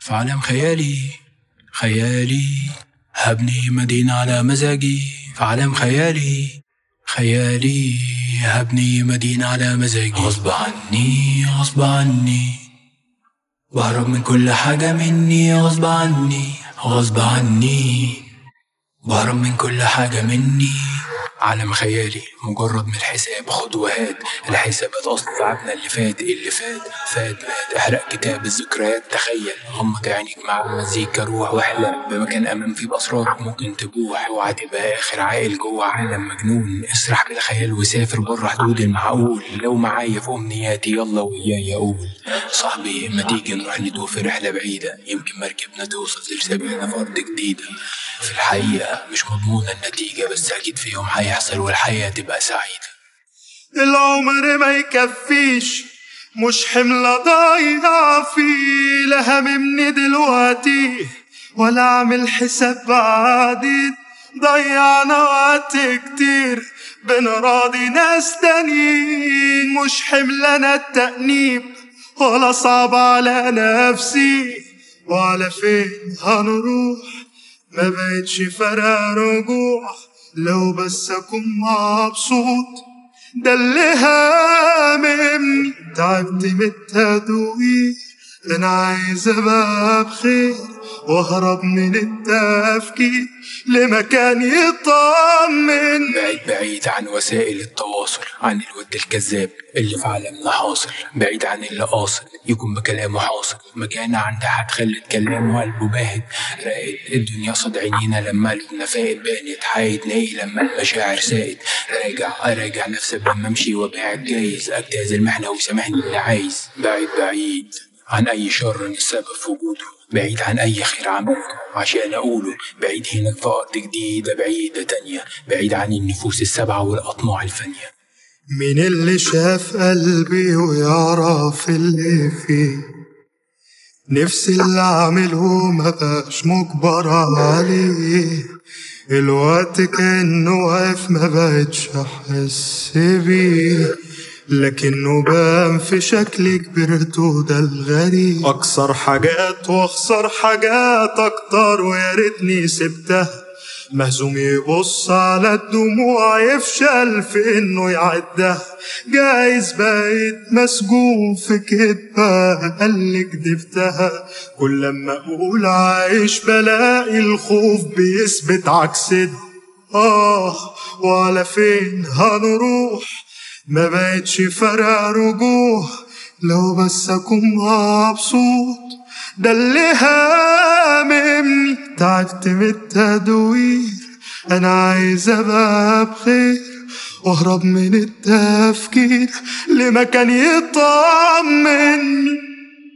في عالم خيالي خيالي هبني مدينة على مزاجي. في عالم خيالي خيالي هبني مدينة على مزاجي. غصب عني غصب عني بهرب من كل حاجة مني. غصب عني غصب عني بهرب من كل حاجة مني. عالم خيالي مجرد من الحساب خد وهات. الحسابات أصل تعبنا اللي فات فات مات. احرق كتاب الذكريات تخيل غمض عينيك مع المزيكا روح واحلم بمكان أمام فيه بأسرارك ممكن تبوح. اوعى تبقى آخر عاقل جوه عالم مجنون. اسرح بالخيال وسافر بره حدود المعقول. لو معايا في أمنياتي يلا وياي أقول صاحبي ما تيجي نروح ندوه في رحلة بعيدة. يمكن مركبنا توصل لرسالنا في أرض جديدة. في الحقيقة مش مضمونة النتيجة بس أكيد في يوم هيحصل والحياة تبقى سعيدة. العمر ما يكفيش مش حملة ضايعة فيه. لا هاممني دلوقتي ولا أعمل حساب بعدين. ضيعنا وقت كتير بنراضي ناس تانيين. مش حملنا التأنيب ولا صعب على نفسي. وعلى فين هنروح ما بقتش فارقة رجوع. لو بس أكون مبسوط ده اللي هاممني. تعبت من التدوير أنا عايز أبقى بخير وأهرب من التفكير لمكان يطمن. بعيد عن وسائل التواصل عن الود الكذاب اللي في عالمنا حاصل. بعيد عن اللي قاصد يكون بكلامه حاصل. مكانة عند حد خلت كلامه قلبه باهت. راقد الدنيا صد عينينا لما قلبنا فاقد. بانت حايد ناي لما المشاعر سائد. أراجع نفسي قبل ما امشي واباعد جايز. اجتاز المحنة وسامحني اللي عايز. بعيد عن أي شر السبب في وجوده. بعيد عن أي خير عملته عشان أقوله. بعيد هناك في أرض جديدة بعيدة تانية. بعيد عن النفوس السبعة والأطماع الفانية. مين اللي شاف قلبي ويعرف اللي فيه؟ نفسي اللي عامله مبقاش مجبر عليه. الوقت كأنه واقف مبقتش أحس بيه. لكنه بان في شكل كبرته ده الغريب. أكسر حاجات وأخسر حاجات أكتر ويا ريتني سبتها. مهزوم يبص على الدموع يفشل في إنه يعدها. جايز بقيت مسجون في كدبة اللي كدبتها. كل لما أقول عايش بلاقي الخوف بيثبت عكس ده. وعلى فين هنروح ما بقتش فارقة رجوع. لو بس أكون مبسوط ده اللي هاممني. تعبت من التدوير أنا عايز أبقى بخير وأهرب من التفكير لمكان يطمني.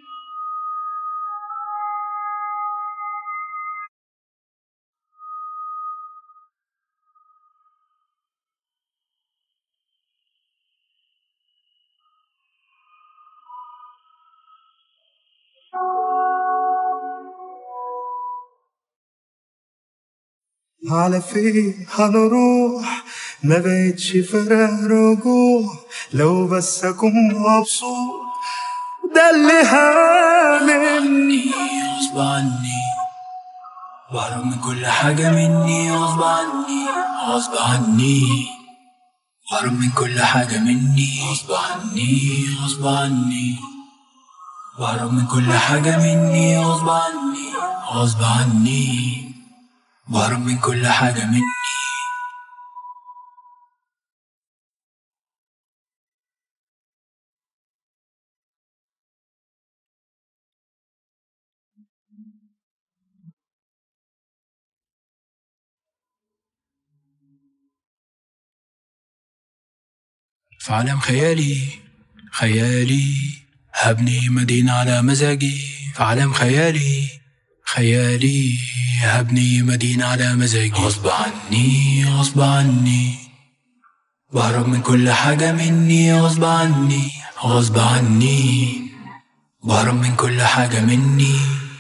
على فين هنروح ما بقتش فارقة رجوع. لو بس أكون مبسوط ده اللي هاممني. غصب عني بهرب من كل حاجة مني. غصب عني بهرب من كل حاجة مني. غصب عني بهرب من كل حاجة مني. غصب عني بهرب من كل حاجة مني. في عالم خيالي هبني مدينة على مزاجي. في عالم خيالي هبني مدينة على مزاجي. غصب عني بهرب من كل حاجة مني. غصب عني بهرب من كل حاجة مني.